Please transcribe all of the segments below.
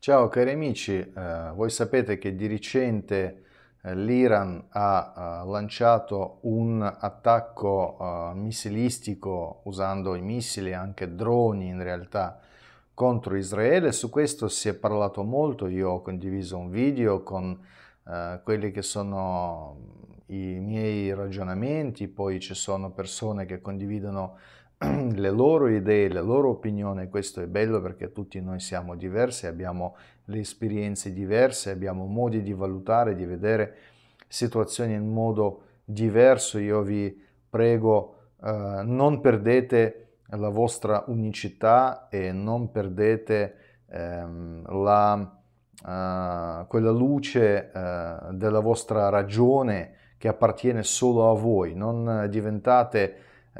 Ciao cari amici, voi sapete che di recente l'Iran ha lanciato un attacco missilistico usando i missili e anche droni in realtà contro Israele. Su questo si è parlato molto, io ho condiviso un video con quelli che sono i miei ragionamenti, poi ci sono persone che condividono le loro idee, le loro opinioni. Questo è bello perché tutti noi siamo diversi, abbiamo le esperienze diverse, abbiamo modi di valutare, di vedere situazioni in modo diverso. Io vi prego, non perdete la vostra unicità e non perdete quella luce della vostra ragione che appartiene solo a voi. Non diventate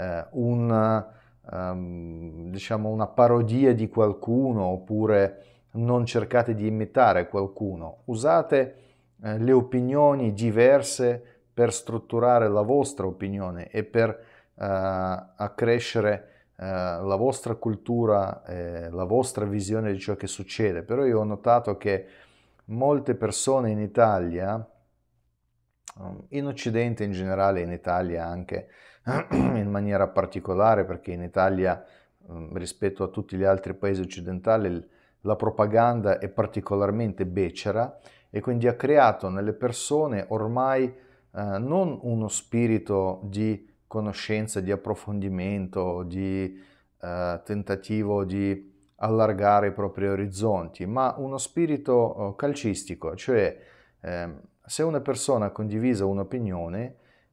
diciamo una parodia di qualcuno, oppure non cercate di imitare qualcuno. Usate le opinioni diverse per strutturare la vostra opinione e per accrescere la vostra cultura, la vostra visione di ciò che succede. Però io ho notato che molte persone in Italia, in Occidente in generale, in Italia anche in maniera particolare, perché in Italia rispetto a tutti gli altri paesi occidentali la propaganda è particolarmente becera, e quindi ha creato nelle persone ormai non uno spirito di conoscenza, di approfondimento, di tentativo di allargare i propri orizzonti, ma uno spirito calcistico, cioè se una persona ha condiviso un'opinione,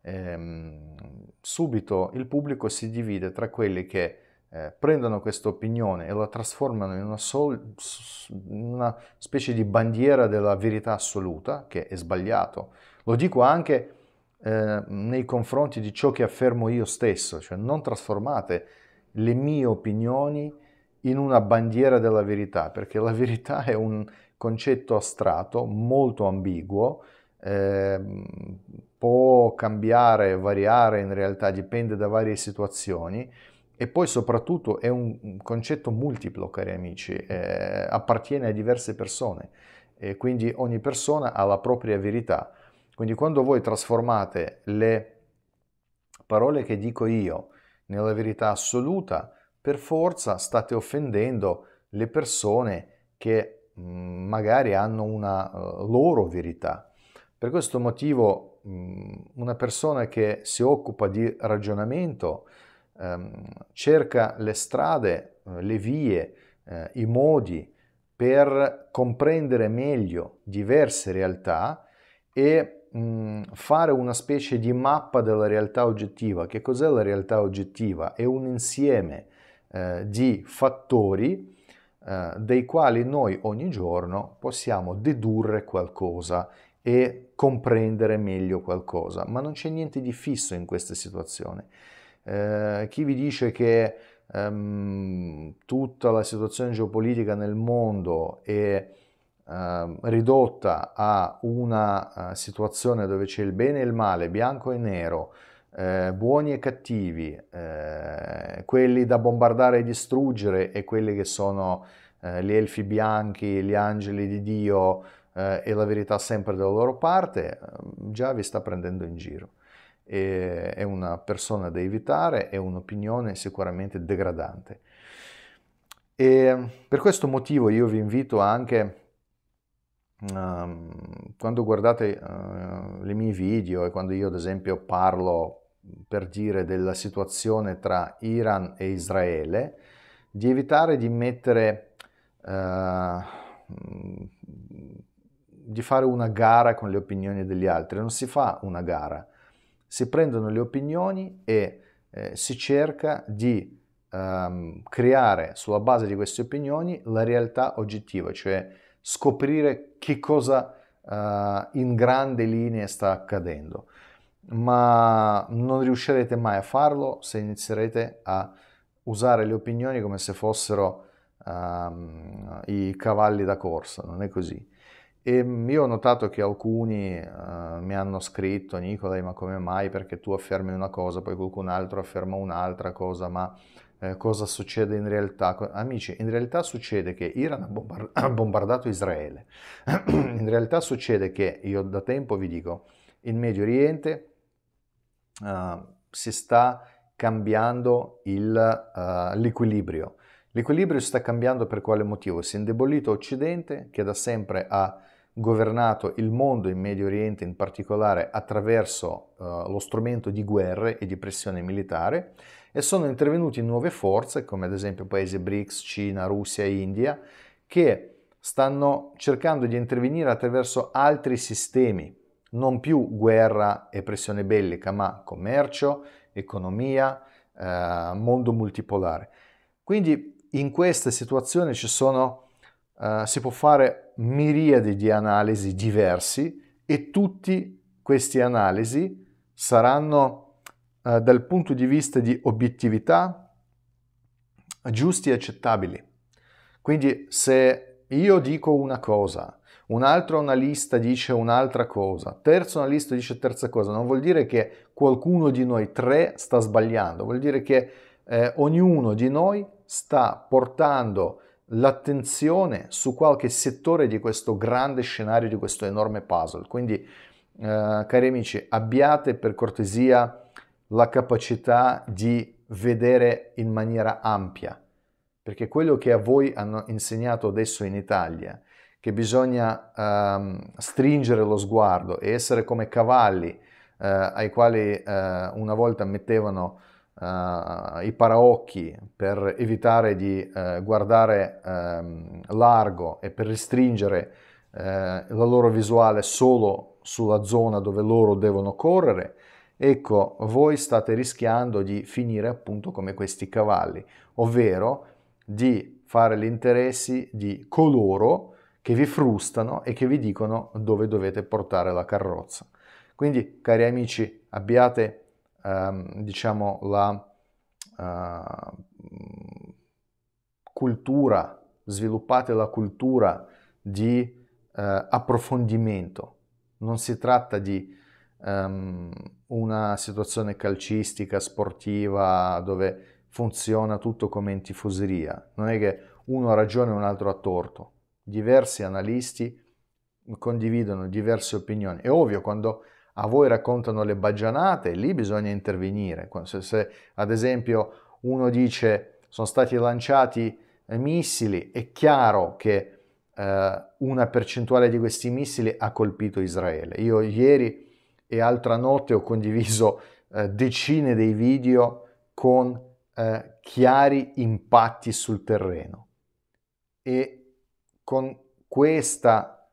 subito il pubblico si divide tra quelli che prendono questa opinione e la trasformano in una specie di bandiera della verità assoluta, che è sbagliato. Lo dico anche nei confronti di ciò che affermo io stesso, cioè non trasformate le mie opinioni in una bandiera della verità, perché la verità è un concetto astratto, molto ambiguo, può cambiare, variare, in realtà dipende da varie situazioni, e poi soprattutto è un concetto multiplo, cari amici, appartiene a diverse persone, e quindi ogni persona ha la propria verità. Quindi quando voi trasformate le parole che dico io nella verità assoluta, per forza state offendendo le persone che magari hanno una loro verità. Per questo motivo una persona che si occupa di ragionamento cerca le strade, le vie, i modi per comprendere meglio diverse realtà e fare una specie di mappa della realtà oggettiva. Che cos'è la realtà oggettiva? È un insieme di fattori dei quali noi ogni giorno possiamo dedurre qualcosa e comprendere meglio qualcosa, ma non c'è niente di fisso in questa situazione. Chi vi dice che tutta la situazione geopolitica nel mondo è ridotta a una situazione dove c'è il bene e il male, bianco e nero, buoni e cattivi, quelli da bombardare e distruggere e quelli che sono gli elfi bianchi, gli angeli di Dio, e la verità sempre dalla loro parte, già vi sta prendendo in giro. È una persona da evitare, è un'opinione sicuramente degradante. E per questo motivo io vi invito anche, quando guardate i miei video, e quando io ad esempio parlo, per dire, della situazione tra Iran e Israele, di evitare di mettere, di fare una gara con le opinioni degli altri. Non si fa una gara, si prendono le opinioni e si cerca di creare sulla base di queste opinioni la realtà oggettiva, cioè scoprire che cosa in grandi linee sta accadendo. Ma non riuscirete mai a farlo se inizierete a usare le opinioni come se fossero i cavalli da corsa. Non è così. E io ho notato che alcuni mi hanno scritto: Nicolai, ma come mai? Perché tu affermi una cosa, poi qualcun altro afferma un'altra cosa, ma cosa succede in realtà. Amici, in realtà succede che Iran ha bombardato Israele. In realtà succede che, io da tempo vi dico, in Medio Oriente si sta cambiando l'equilibrio. L'equilibrio si sta cambiando per quale motivo? Si è indebolito Occidente, che da sempre ha governato il mondo in Medio Oriente in particolare attraverso lo strumento di guerre e di pressione militare, e sono intervenuti nuove forze come ad esempio paesi BRICS, Cina, Russia e India, che stanno cercando di intervenire attraverso altri sistemi, non più guerra e pressione bellica, ma commercio, economia, mondo multipolare. Quindi in queste situazioni si può fare miriadi di analisi diversi, e tutte queste analisi saranno dal punto di vista di obiettività giusti e accettabili. Quindi se io dico una cosa, un altro analista dice un'altra cosa, terzo analista dice terza cosa, non vuol dire che qualcuno di noi tre sta sbagliando, vuol dire che ognuno di noi sta portando l'attenzione su qualche settore di questo grande scenario, di questo enorme puzzle. Quindi, cari amici, abbiate per cortesia la capacità di vedere in maniera ampia, perché quello che a voi hanno insegnato adesso in Italia, che bisogna stringere lo sguardo e essere come cavalli ai quali una volta mettevano i paraocchi per evitare di guardare largo e per restringere la loro visuale solo sulla zona dove loro devono correre, ecco, voi state rischiando di finire appunto come questi cavalli, ovvero di fare gli interessi di coloro che vi frustano e che vi dicono dove dovete portare la carrozza. Quindi, cari amici, abbiate diciamo cultura, sviluppate la cultura di approfondimento. Non si tratta di una situazione calcistica, sportiva, dove funziona tutto come in tifoseria. Non è che uno ha ragione e un altro ha torto. Diversi analisti condividono diverse opinioni. È ovvio, quando a voi raccontano le baggianate, lì bisogna intervenire. Se ad esempio uno dice sono stati lanciati missili, è chiaro che una percentuale di questi missili ha colpito Israele. Io ieri e altra notte ho condiviso decine di video con chiari impatti sul terreno, e con questa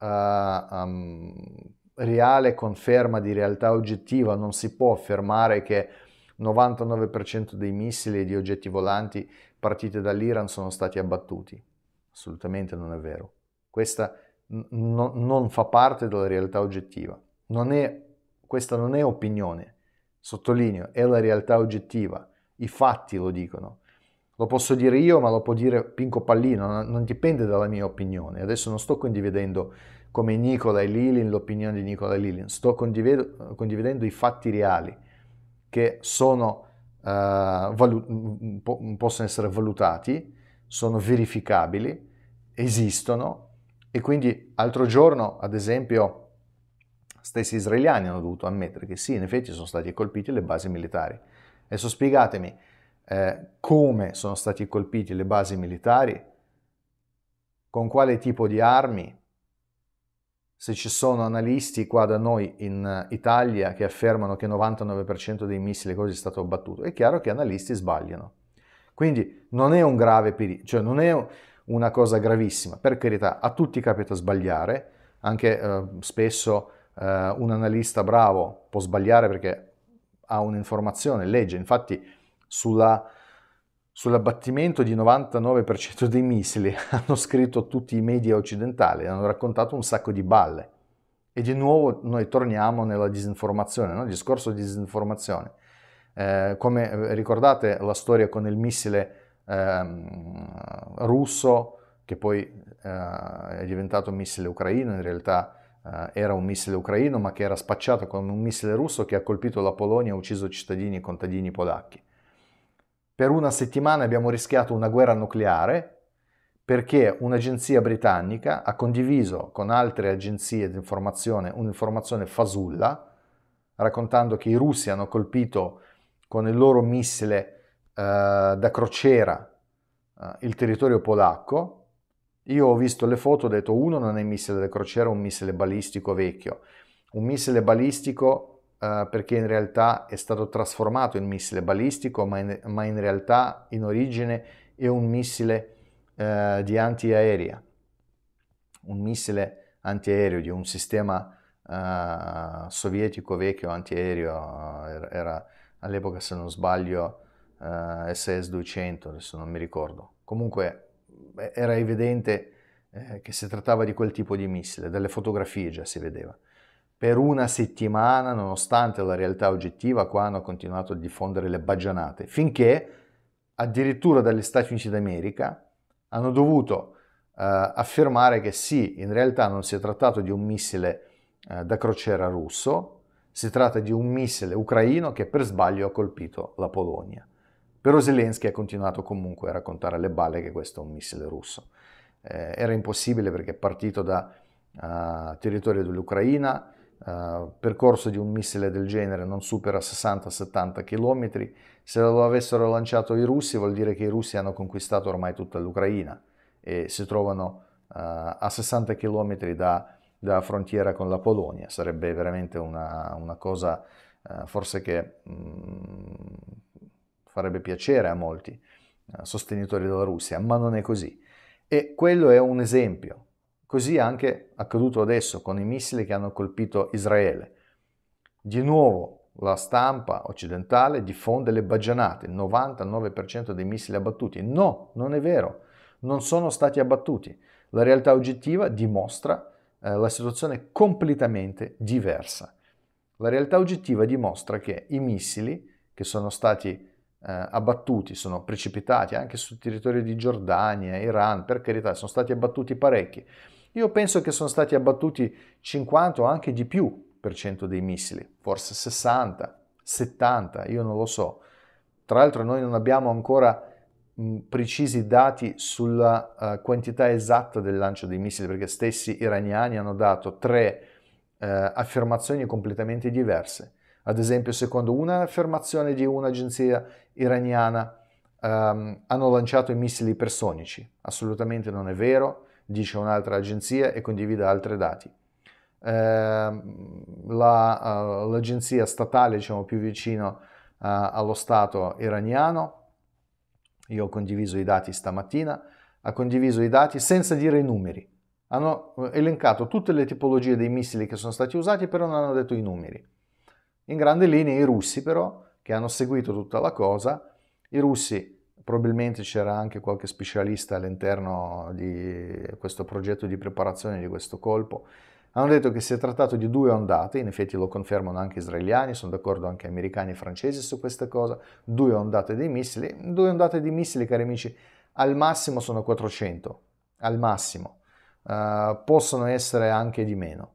reale conferma di realtà oggettiva non si può affermare che 99% dei missili e di oggetti volanti partiti dall'Iran sono stati abbattuti. Assolutamente non è vero. Questa non fa parte della realtà oggettiva. Questa non è opinione, sottolineo, è la realtà oggettiva. I fatti lo dicono. Lo posso dire io, ma lo può dire Pinco Pallino, non dipende dalla mia opinione. Adesso non sto condividendo come Nicola e Lilin l'opinione di Nicola e Lilin, sto condividendo i fatti reali che possono essere valutati, sono verificabili, esistono, e quindi l'altro giorno, ad esempio, stessi israeliani hanno dovuto ammettere che sì, in effetti sono stati colpiti le basi militari. Adesso spiegatemi come sono stati colpiti le basi militari, con quale tipo di armi, se ci sono analisti qua da noi in Italia che affermano che il 99% dei missili così è stato abbattuto. È chiaro che analisti sbagliano. Quindi non è un grave pericolo, cioè non è una cosa gravissima. Per carità, a tutti capita sbagliare, anche spesso un analista bravo può sbagliare perché ha un'informazione, legge. Infatti sull'abbattimento di 99% dei missili hanno scritto tutti i media occidentali, hanno raccontato un sacco di balle. E di nuovo noi torniamo nella disinformazione, no? Il discorso di disinformazione. Come ricordate la storia con il missile russo, che poi è diventato un missile ucraino, in realtà era un missile ucraino, ma che era spacciato come un missile russo che ha colpito la Polonia e ha ucciso cittadini e contadini polacchi. per una settimana abbiamo rischiato una guerra nucleare perché un'agenzia britannica ha condiviso con altre agenzie di informazione un'informazione fasulla, raccontando che i russi hanno colpito con il loro missile da crociera il territorio polacco. Io ho visto le foto, ho detto uno non è un missile da crociera, è un missile balistico vecchio. Un missile balistico perché in realtà è stato trasformato in missile balistico, ma in realtà in origine è un missile di antiaerea, un missile antiaereo di un sistema sovietico vecchio antiaereo, era all'epoca, se non sbaglio, SS-200, adesso non mi ricordo. Comunque era evidente che si trattava di quel tipo di missile, dalle fotografie già si vedeva. Per una settimana, nonostante la realtà oggettiva, qua hanno continuato a diffondere le baggianate, finché addirittura dagli Stati Uniti d'America hanno dovuto affermare che sì, in realtà non si è trattato di un missile da crociera russo, si tratta di un missile ucraino che per sbaglio ha colpito la Polonia. Però Zelensky ha continuato comunque a raccontare alle balle che questo è un missile russo. Era impossibile perché è partito da territorio dell'Ucraina, percorso di un missile del genere non supera 60-70 km. Se lo avessero lanciato i russi vuol dire che i russi hanno conquistato ormai tutta l'Ucraina e si trovano a 60 km dalla frontiera con la Polonia. Sarebbe veramente una cosa forse che farebbe piacere a molti sostenitori della Russia, ma non è così. E quello è un esempio. Così è anche accaduto adesso con i missili che hanno colpito Israele. Di nuovo la stampa occidentale diffonde le baggianate, il 99% dei missili abbattuti. No, non è vero, non sono stati abbattuti. La realtà oggettiva dimostra la situazione completamente diversa. La realtà oggettiva dimostra che i missili che sono stati abbattuti, sono precipitati anche sul territorio di Giordania, Iran, per carità, sono stati abbattuti parecchi. Io penso che sono stati abbattuti 50 o anche di più per cento dei missili, forse 60, 70, io non lo so. Tra l'altro noi non abbiamo ancora precisi dati sulla quantità esatta del lancio dei missili, perché stessi iraniani hanno dato tre affermazioni completamente diverse. Ad esempio, secondo una affermazione di un'agenzia iraniana, hanno lanciato i missili ipersonici. Assolutamente non è vero, dice un'altra agenzia e condivide altri dati. L'agenzia statale, diciamo più vicino allo Stato iraniano, io ho condiviso i dati stamattina, ha condiviso i dati senza dire i numeri. Hanno elencato tutte le tipologie dei missili che sono stati usati, però non hanno detto i numeri. In grandi linee i russi però, che hanno seguito tutta la cosa, i russi, probabilmente c'era anche qualche specialista all'interno di questo progetto di preparazione di questo colpo, hanno detto che si è trattato di due ondate, in effetti lo confermano anche israeliani, sono d'accordo anche americani e francesi su questa cosa, due ondate di missili, cari amici, al massimo sono 400, al massimo, possono essere anche di meno.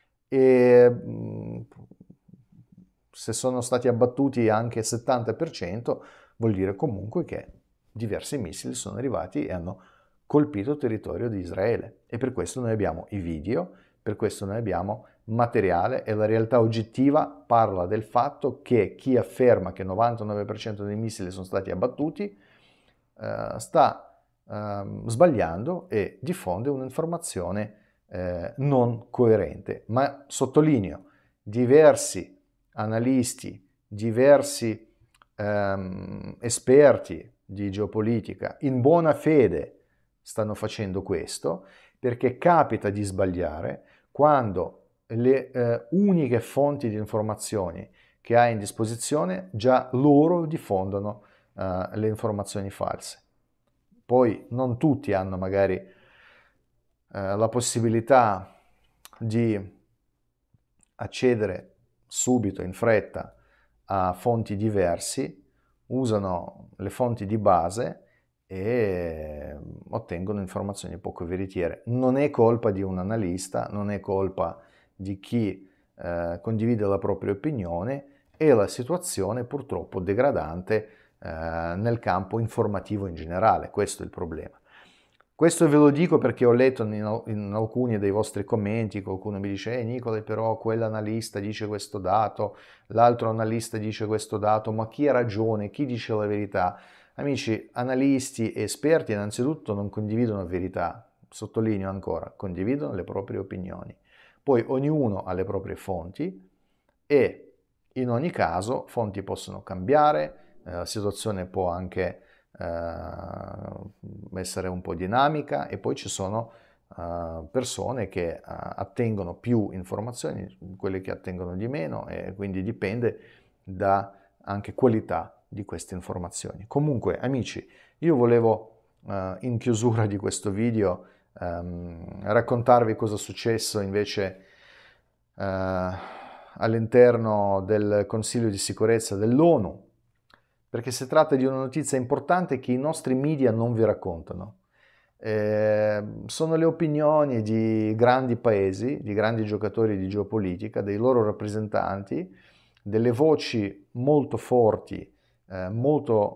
E se sono stati abbattuti anche il 70%, vuol dire comunque che diversi missili sono arrivati e hanno colpito il territorio di Israele. E per questo noi abbiamo i video, per questo noi abbiamo materiale e la realtà oggettiva parla del fatto che chi afferma che il 99% dei missili sono stati abbattuti sta sbagliando e diffonde un'informazione non coerente. Ma sottolineo, diversi analisti, diversi esperti di geopolitica in buona fede stanno facendo questo perché capita di sbagliare quando le uniche fonti di informazioni che hai in disposizione già loro diffondono le informazioni false. Poi non tutti hanno magari la possibilità di accedere subito, in fretta, a fonti diversi, usano le fonti di base e ottengono informazioni poco veritiere. Non è colpa di un analista, non è colpa di chi condivide la propria opinione, è la situazione purtroppo degradante nel campo informativo in generale. Questo è il problema. Questo ve lo dico perché ho letto in alcuni dei vostri commenti, qualcuno mi dice Nicola, però quell'analista dice questo dato, l'altro analista dice questo dato, ma chi ha ragione, chi dice la verità? Amici, analisti e esperti innanzitutto non condividono verità, sottolineo ancora, condividono le proprie opinioni. Poi ognuno ha le proprie fonti e in ogni caso fonti possono cambiare, la situazione può anche essere un po' dinamica e poi ci sono persone che attengono più informazioni, quelle che attengono di meno e quindi dipende da anche qualità di queste informazioni. Comunque amici, io volevo in chiusura di questo video raccontarvi cosa è successo invece all'interno del Consiglio di sicurezza dell'ONU, perché si tratta di una notizia importante che i nostri media non vi raccontano. Sono le opinioni di grandi paesi, di grandi giocatori di geopolitica, dei loro rappresentanti, delle voci molto forti, molto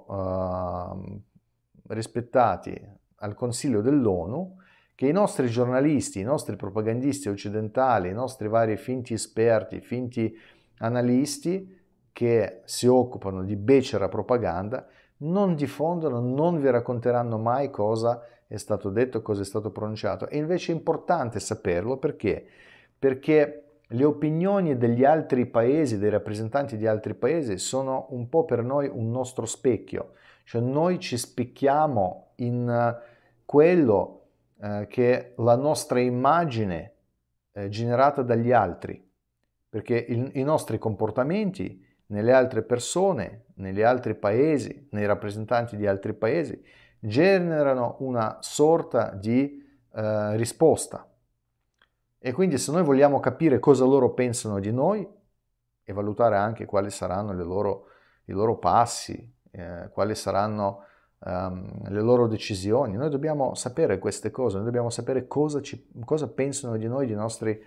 rispettati al Consiglio dell'ONU, che i nostri giornalisti, i nostri propagandisti occidentali, i nostri vari finti esperti, finti analisti che si occupano di becera propaganda, non diffondono, non vi racconteranno mai cosa è stato detto, cosa è stato pronunciato. E invece è importante saperlo perché? Perché le opinioni degli altri paesi, dei rappresentanti di altri paesi, sono un po' per noi un nostro specchio. Cioè noi ci specchiamo in quello che è la nostra immagine generata dagli altri. Perché i nostri comportamenti nelle altre persone, negli altri paesi, nei rappresentanti di altri paesi, generano una sorta di risposta. E quindi se noi vogliamo capire cosa loro pensano di noi e valutare anche quali saranno i loro passi, quali saranno le loro decisioni, noi dobbiamo sapere queste cose, noi dobbiamo sapere cosa pensano di noi, di nostre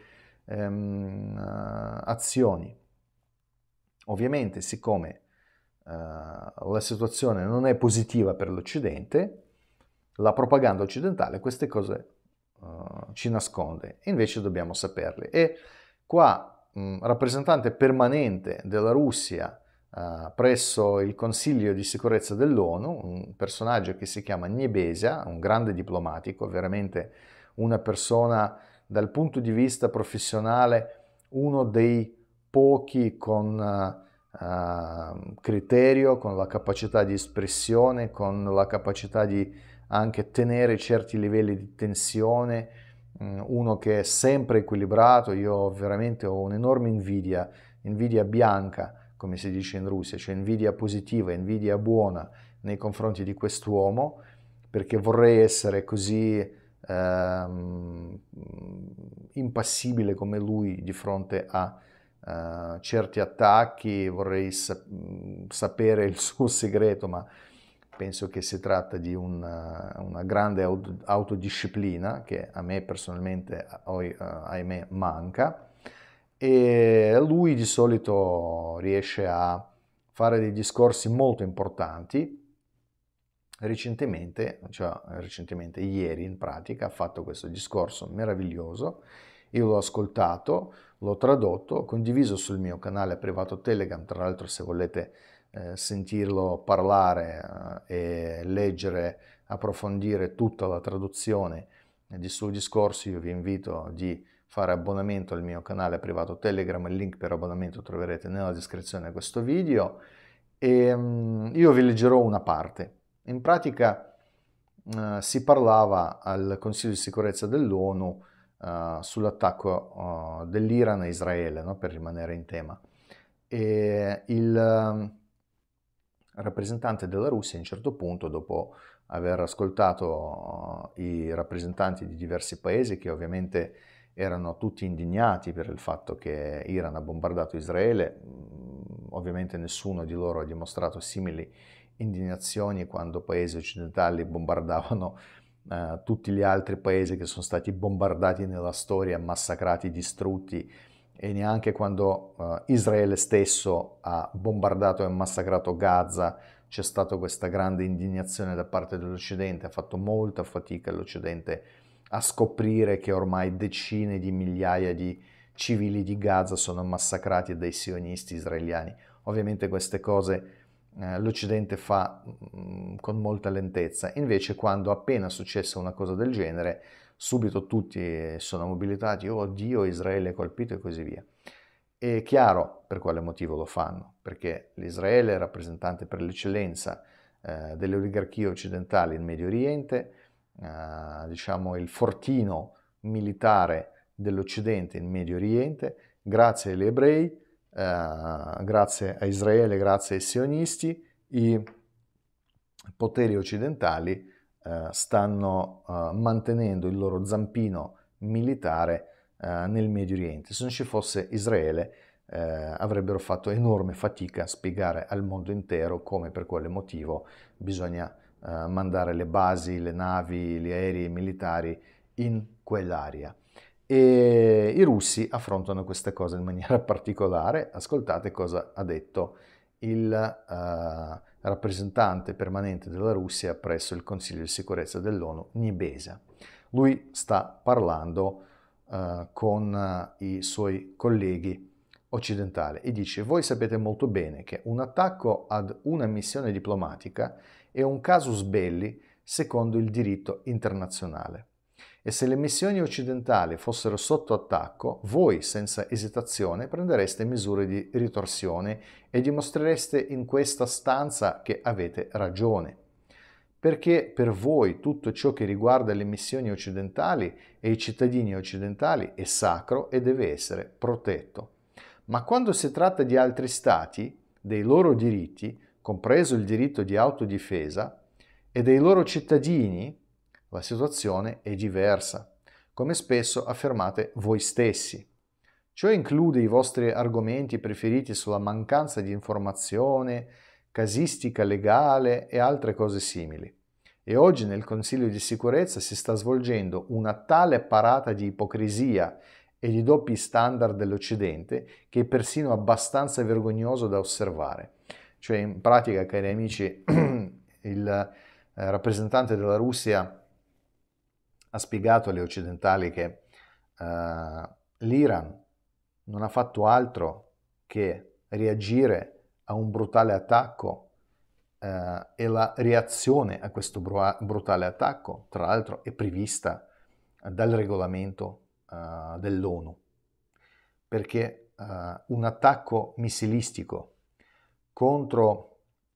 azioni. Ovviamente, siccome la situazione non è positiva per l'Occidente, la propaganda occidentale queste cose ci nasconde e invece dobbiamo saperle. E qua rappresentante permanente della Russia presso il Consiglio di sicurezza dell'ONU, un personaggio che si chiama Nebenzia, un grande diplomatico, veramente una persona dal punto di vista professionale, uno dei pochi con criterio, con la capacità di espressione, con la capacità di anche tenere certi livelli di tensione, uno che è sempre equilibrato. Io veramente ho un'enorme invidia bianca, come si dice in Russia, cioè invidia positiva, invidia buona nei confronti di quest'uomo, perché vorrei essere così impassibile come lui di fronte a certi attacchi. Vorrei sapere il suo segreto, ma penso che si tratta di una grande autodisciplina che a me personalmente, ahimè, manca. E lui di solito riesce a fare dei discorsi molto importanti. Recentemente ieri in pratica, ha fatto questo discorso meraviglioso. Io l'ho ascoltato, l'ho tradotto, ho condiviso sul mio canale privato Telegram. Tra l'altro, se volete sentirlo parlare e leggere, approfondire tutta la traduzione del suo discorso, io vi invito di fare abbonamento al mio canale privato Telegram. Il link per abbonamento troverete nella descrizione di questo video e io vi leggerò una parte. In pratica si parlava al Consiglio di sicurezza dell'ONU sull'attacco dell'Iran a Israele, no? Per rimanere in tema. E il rappresentante della Russia a un certo punto, dopo aver ascoltato i rappresentanti di diversi paesi che ovviamente erano tutti indignati per il fatto che Iran ha bombardato Israele, ovviamente nessuno di loro ha dimostrato simili indignazioni quando paesi occidentali bombardavano tutti gli altri paesi che sono stati bombardati nella storia, massacrati, distrutti, e neanche quando Israele stesso ha bombardato e massacrato Gaza c'è stata questa grande indignazione da parte dell'Occidente, ha fatto molta fatica l'Occidente a scoprire che ormai decine di migliaia di civili di Gaza sono massacrati dai sionisti israeliani. Ovviamente queste cose l'Occidente fa con molta lentezza, invece quando appena successe una cosa del genere, subito tutti sono mobilitati, oh Dio, Israele è colpito e così via. È chiaro per quale motivo lo fanno, perché l'Israele è rappresentante per l'eccellenza delle oligarchie occidentali in Medio Oriente, diciamo il fortino militare dell'Occidente in Medio Oriente, grazie agli ebrei, grazie a Israele, grazie ai sionisti, i poteri occidentali stanno mantenendo il loro zampino militare nel Medio Oriente. Se non ci fosse Israele avrebbero fatto enorme fatica a spiegare al mondo intero come e per quale motivo bisogna mandare le basi, le navi, gli aerei militari in quell'area. E i russi affrontano queste cose in maniera particolare. Ascoltate cosa ha detto il rappresentante permanente della Russia presso il Consiglio di sicurezza dell'ONU, Nibesa. Lui sta parlando con i suoi colleghi occidentali e dice: voi sapete molto bene che un attacco ad una missione diplomatica è un casus belli secondo il diritto internazionale. E se le missioni occidentali fossero sotto attacco, voi senza esitazione prendereste misure di ritorsione e dimostrereste in questa stanza che avete ragione. Perché per voi tutto ciò che riguarda le missioni occidentali e i cittadini occidentali è sacro e deve essere protetto. Ma quando si tratta di altri stati, dei loro diritti, compreso il diritto di autodifesa, e dei loro cittadini, la situazione è diversa, come spesso affermate voi stessi. Ciò include i vostri argomenti preferiti sulla mancanza di informazione, casistica legale e altre cose simili. E oggi nel Consiglio di sicurezza si sta svolgendo una tale parata di ipocrisia e di doppi standard dell'Occidente che è persino abbastanza vergognoso da osservare. Cioè, in pratica, cari amici, il rappresentante della Russia ha spiegato alle occidentali che l'Iran non ha fatto altro che reagire a un brutale attacco e la reazione a questo brutale attacco, tra l'altro, è prevista dal regolamento dell'ONU, perché un attacco missilistico contro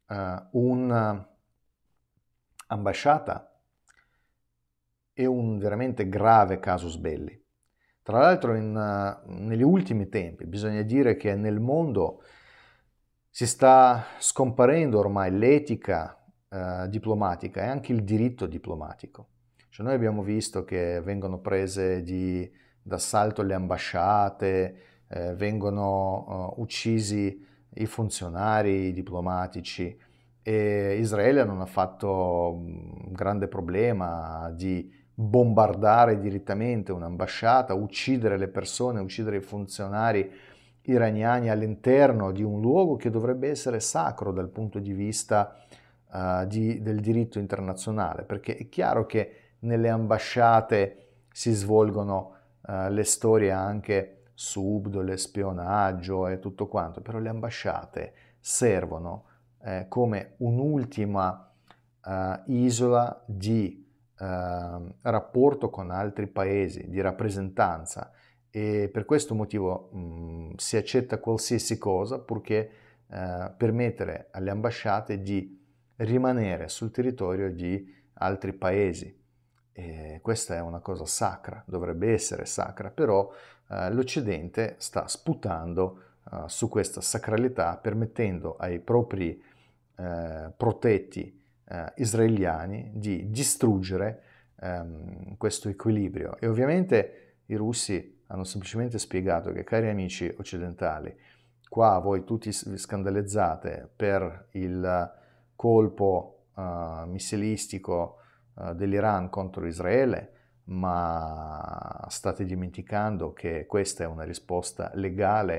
un'ambasciata è un veramente grave casus belli. Tra l'altro negli ultimi tempi bisogna dire che nel mondo si sta scomparendo ormai l'etica diplomatica e anche il diritto diplomatico. Cioè noi abbiamo visto che vengono prese d'assalto le ambasciate, vengono uccisi i funzionari diplomatici e Israele non ha fatto un grande problema di bombardare direttamente un'ambasciata, uccidere le persone, uccidere i funzionari iraniani all'interno di un luogo che dovrebbe essere sacro dal punto di vista del diritto internazionale, perché è chiaro che nelle ambasciate si svolgono le storie anche subdole, spionaggio e tutto quanto, però le ambasciate servono come un'ultima isola di rapporto con altri paesi, di rappresentanza, e per questo motivo si accetta qualsiasi cosa purché permettere alle ambasciate di rimanere sul territorio di altri paesi. E questa è una cosa sacra, dovrebbe essere sacra, però l'Occidente sta sputando su questa sacralità, permettendo ai propri protetti israeliani di distruggere questo equilibrio. E ovviamente i russi hanno semplicemente spiegato che, cari amici occidentali, qua voi tutti vi scandalizzate per il colpo missilistico dell'Iran contro Israele, ma state dimenticando che questa è una risposta legale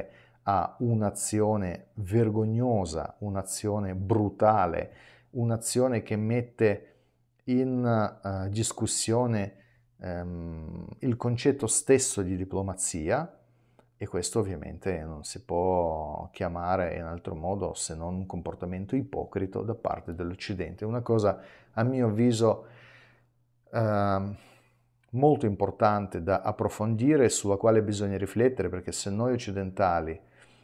a un'azione vergognosa, un'azione brutale, un'azione che mette in discussione il concetto stesso di diplomazia, e questo ovviamente non si può chiamare in altro modo se non un comportamento ipocrita da parte dell'Occidente. Una cosa, a mio avviso, molto importante da approfondire, sulla quale bisogna riflettere, perché se noi occidentali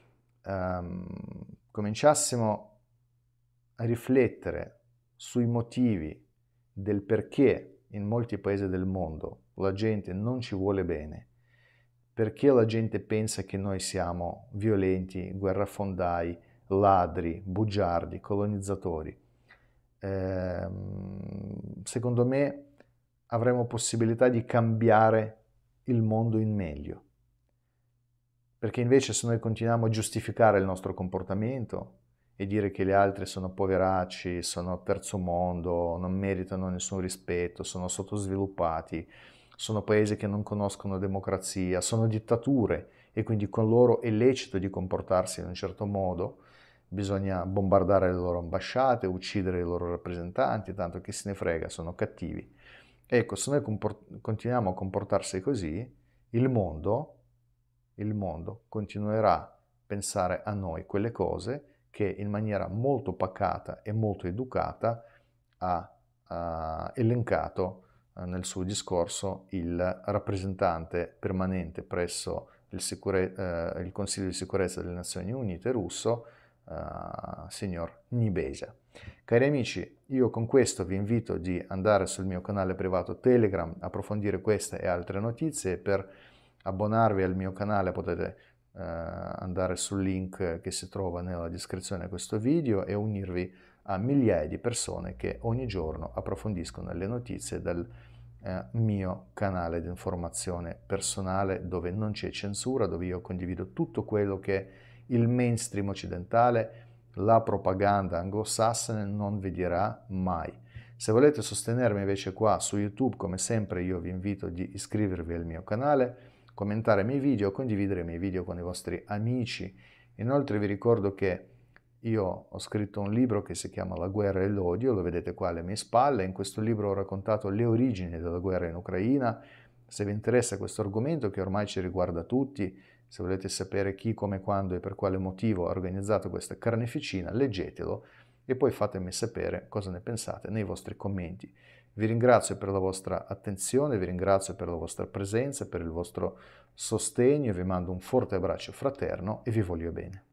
cominciassimo a riflettere sui motivi del perché in molti paesi del mondo la gente non ci vuole bene, perché la gente pensa che noi siamo violenti, guerrafondai, ladri, bugiardi, colonizzatori, secondo me avremo possibilità di cambiare il mondo in meglio. Perché invece se noi continuiamo a giustificare il nostro comportamento e dire che gli altri sono poveracci, sono terzo mondo, non meritano nessun rispetto, sono sottosviluppati, sono paesi che non conoscono democrazia, sono dittature e quindi con loro è lecito di comportarsi in un certo modo, bisogna bombardare le loro ambasciate, uccidere i loro rappresentanti, tanto chi se ne frega, sono cattivi. Ecco, se noi continuiamo a comportarsi così, il mondo continuerà a pensare a noi quelle cose che in maniera molto pacata e molto educata ha elencato nel suo discorso il rappresentante permanente presso il Consiglio di sicurezza delle Nazioni Unite russo, signor Nebenzia. Cari amici, io con questo vi invito di andare sul mio canale privato Telegram, approfondire queste e altre notizie. Per abbonarvi al mio canale potete andare sul link che si trova nella descrizione di questo video e unirvi a migliaia di persone che ogni giorno approfondiscono le notizie del mio canale di informazione personale, dove non c'è censura, dove io condivido tutto quello che il mainstream occidentale, la propaganda anglosassone non vi dirà mai. Se volete sostenermi invece qua su YouTube, come sempre io vi invito di iscrivervi al mio canale, commentare i miei video, condividere i miei video con i vostri amici. Inoltre vi ricordo che io ho scritto un libro che si chiama La guerra e l'odio, lo vedete qua alle mie spalle. In questo libro ho raccontato le origini della guerra in Ucraina. Se vi interessa questo argomento, che ormai ci riguarda tutti, se volete sapere chi, come, quando e per quale motivo ha organizzato questa carneficina, leggetelo e poi fatemi sapere cosa ne pensate nei vostri commenti. Vi ringrazio per la vostra attenzione, vi ringrazio per la vostra presenza, per il vostro sostegno, vi mando un forte abbraccio fraterno e vi voglio bene.